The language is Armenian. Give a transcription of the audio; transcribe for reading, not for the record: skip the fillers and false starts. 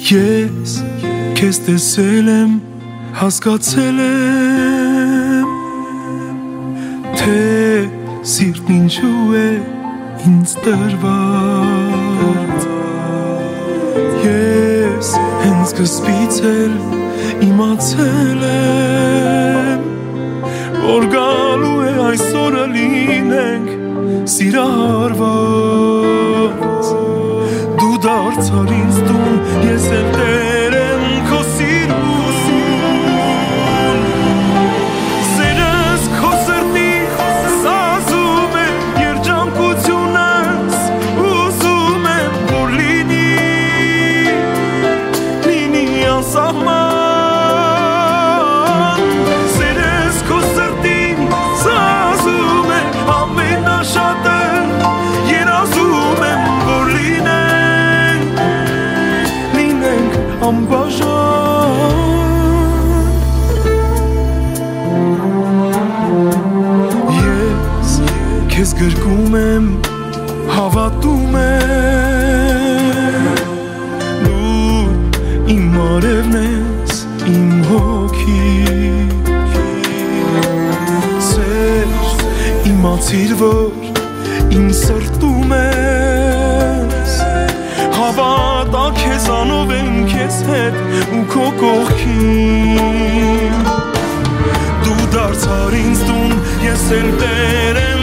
Ես քեզ տեսել եմ, հասկացել եմ, թե սիրտն ինչու է ինձ տրված։ Ես հենց սկզբից էլ իմացել եմ, որ գալու է այսօրը լինենք սիրահարված։ Դու դարձար ինձ տուն, ես էլ տեր եմ քո սիրուն։ Սերս քո սրտի սազում է, երջանկությունս ուզում եմ, որ լինի անսահման։ Սերս քո սրտին սազում է, ամենաշատը երազում եմ, որ լինենք անբաժան։ Ես քեզ գրկում եմ, հավատում եմ, դու իմ արևն ես, իմ հոգի։ Սեր իմացիր, որ իմ սրտում ես, հավատա քեզանով եմ քեզ հետ ու քո կողքին։ Դու դարձար ինձ տուն, ես էլ տեր եմ